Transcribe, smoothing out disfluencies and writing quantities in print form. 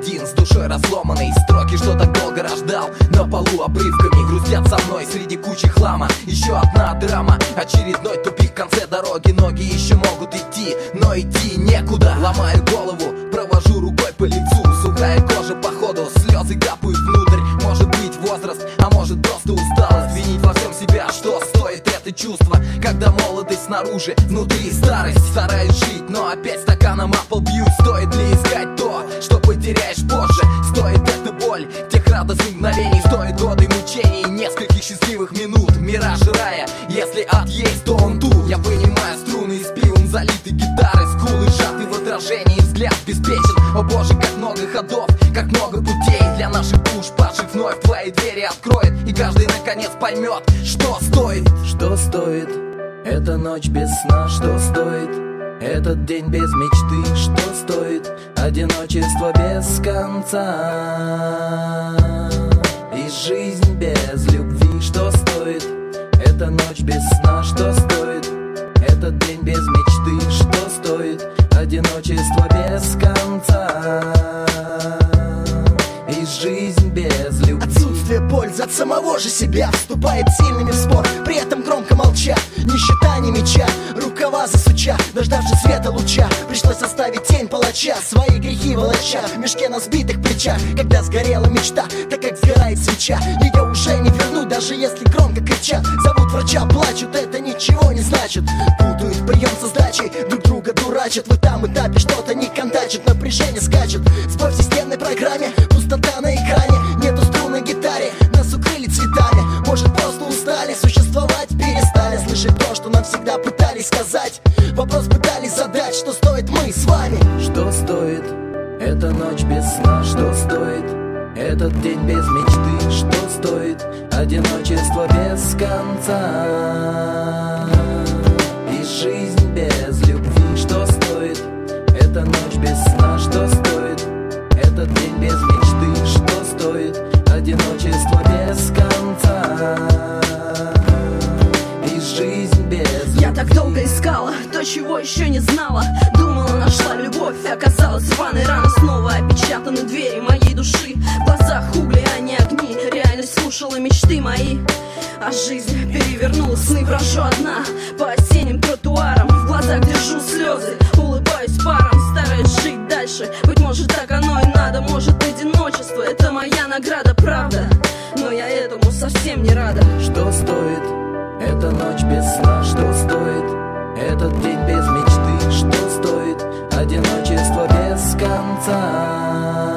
один, с душой разломанной. Строки, что так долго рождал, на полу обрывками грустят со мной среди кучи хлама. Еще одна драма, очередной тупик в конце дороги. Ноги еще могут идти, но идти некуда. Ломаю голову, провожу рукой по лицу. Сухая кожа походу, слезы капают внутрь. Может быть возраст, а может просто усталость. Винить во всем себя, что стоит это чувство, когда молодость снаружи, внутри старость. Стараюсь жить, но опять стаканом о пол бьют. Стоит ли искать то, что потеряешь позже? Стоит эта боль тех радостных мгновений? Стоит годы мучений, нескольких счастливых минут? Мираж рая, если ад есть, то он тут. Я вынимаю струны из пивом залиты гитары. Скулы сжаты в отражении, взгляд беспечен. О боже, как много ходов, как много путей для наших душ, падших вновь твои двери откроет. И каждый наконец поймет, что стоит. Что стоит эта ночь без сна? Что стоит этот день без мечты? Что стоит одиночество без конца? И жизнь без любви? Что стоит эта ночь без сна? Что стоит этот день без мечты? Что стоит одиночество без конца? И жизнь без любви? Отсутствие пользы от самого же себя вступает сильными в спор, при этом громко молча. Ни щита, ни меча, рукава засуча. Дождавшись света луча, пришлось оставить тень палача, свои грехи волоча в мешке на сбитых плечах. Когда сгорела мечта, так как сгорает свеча, ее уже не вернуть, даже если громко кричат. Зовут врача, плачут, это ничего не значит. Путают прием со сдачей, друг друга дурачат. В этом этапе что-то не контачит, напряжение скачет. Сбой в системной программе, пустота на экране. Нету струн на гитаре, нас укрыли цветами. Может, просто устали, существовать перестали. Слышать то, что нам всегда пытались сказать. Вопрос пытались задать, что стоит мы с вами. Что стоит эта ночь без сна? Что стоит этот день без мечты? Что стоит одиночество без конца? И жизнь без любви? Что стоит эта ночь без сна? Что стоит этот день без мечты? Что стоит одиночество без конца? И жизнь без любви? Я так долго искала то, чего еще не знала. Думала, нашла любовь, оказалась рваной раны. Снова опечатаны двери моей души. В глазах угли, а не огни. Реальность слушала мечты мои, а жизнь перевернула сны. Брожу одна по осенним тротуарам, в глазах держу слезы, улыбаюсь паром. Стараюсь жить дальше, быть может так оно и надо. Может одиночество — это моя награда, правда. Но я этому совсем не рада. Что стоит эта ночь без сна? Что стоит этот день без мечты? Что стоит одиночество без конца?